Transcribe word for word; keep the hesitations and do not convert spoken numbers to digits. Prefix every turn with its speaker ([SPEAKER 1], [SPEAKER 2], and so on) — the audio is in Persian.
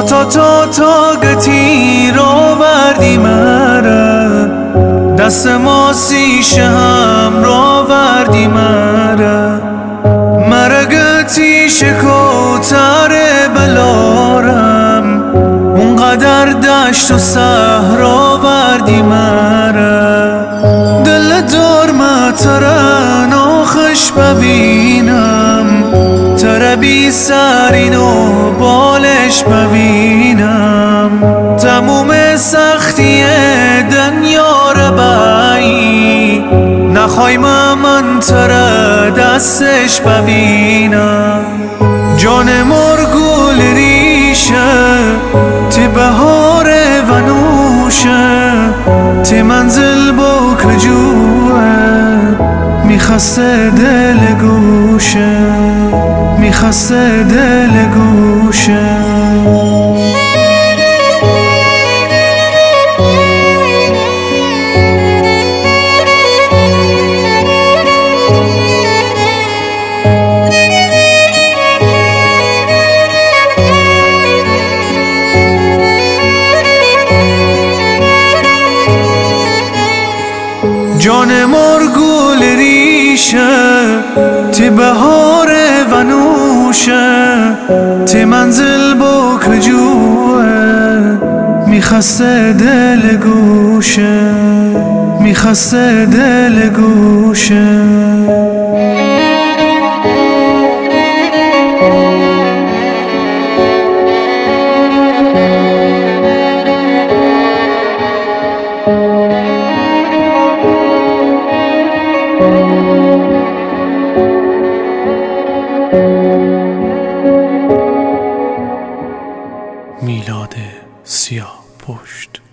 [SPEAKER 1] تا تا تا گتی رو بردی مره دست ما سیشه هم رو بردی مره مره گتی شکوتر بلارم اونقدر دشت و صحرا بردی مره دل دارم تره ناخش ببینم تره بی سرین و بالش ببینم تموم سختی دنیا رو بایی نخوایم من تره دستش ببینم جان مرگول ریشه تی بهار ونوشه تی منزل با کجوه میخسته دل گوشه میخسته دل گوشه جان مرگول ریشه تی بهار ونوشه تی منزل با کجوه میخسته دل گوشه میخسته دل گوشه میلاد سیاه پشت.